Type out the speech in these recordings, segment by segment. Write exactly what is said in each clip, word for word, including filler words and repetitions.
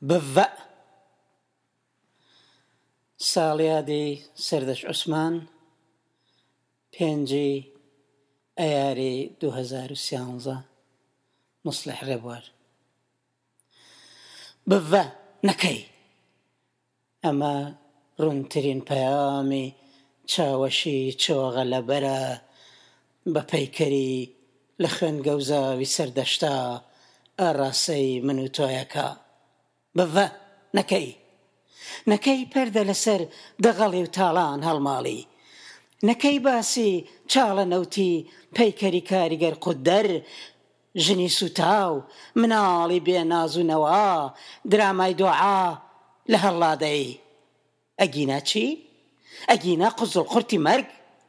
بڤە ساڵیادی سەردەش عوسمان پێنجی ئەیاری دوو هەزار و سیانزە مصلح ڕێبوار. بڤە نەکەی، ئەمە ڕوونترین پەیامی چاوەشی چۆغە لەبەرە بە پەیکەری لە خوێن گەوزاوی سەردەشتا ئاڕاسەی من و تۆیەکە. بڤە نەکەی، نەکەی پەردە لەسەر دەغەڵی و تاڵان هەڵماڵی، نەکەی باسی چاڵە نەوتی پەیکەری کاریگەر قودەر، ژنی سوتاو مناڵی بێناز و نەوا، درامای دۆعا لە هەڵادەی. ئەگینا چی؟ ئەگینا قوزڵ قورتی مەرگ.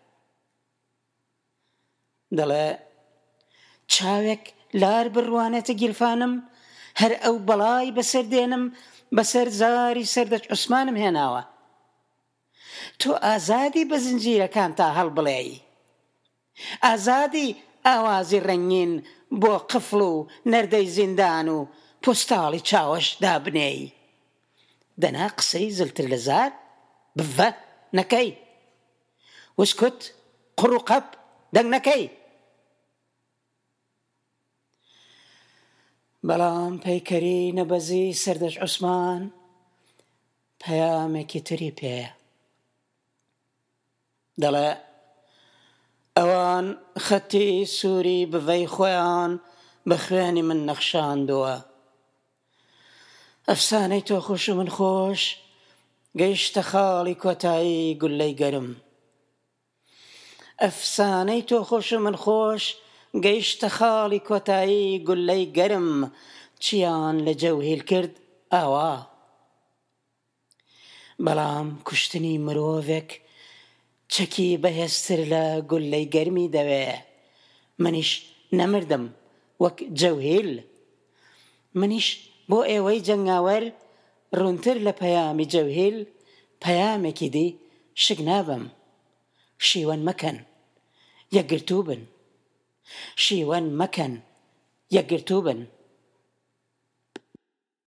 دەڵێ چاوێک لار بڕوانێتە گیلفانم، هەر ئەو بەڵای بەسەر دێنم، بەسەر زاری سەردەچ عوسمانم هێناوە. تۆ ئازادی بە زنجیرەکان تا هەڵبڵێی، ئازادی ئاوازی ڕەنگین بۆ قفڵ و نەردەی زیندان و پۆستاڵی چاوەش دابنێی. دەنا قسەی زلتر لە زار. بڤە نەکەی، وسکوت قڕ و قەپ دەنگ نەکەی. بەڵام پەیکەری نەبەزی سەردەچ عوسمان پەیامێکی تری پێیە. دەڵێ ئەوان خەتی سووری بڤەی خۆیان بە خوێنی من نەخشاندووە. ئەفسانەی تۆ خۆش و من خۆش گەیشتە خاڵی کۆتایی گولەی گەرم. ئەفسانەی تۆ خۆش و من خۆش گەیشتە خاڵی کۆتایی گولەی گەرم، چیان لە جەوهیل کرد ئاوا. بەڵام کوشتنی مرۆڤێک چەکی بەهێزتر لە گولەی گەرمی دەوێ. منیش نەمردم وەک جەوهیل، منیش بۆ ئێوەی جەنگاوەر ڕوونتر لە پەیامی جەوهیل پەیامێکی دی شک نابم. شیوەن مەکەن یەکگرتوو بن، شیوەن مەکەن یەکگرتوو بن.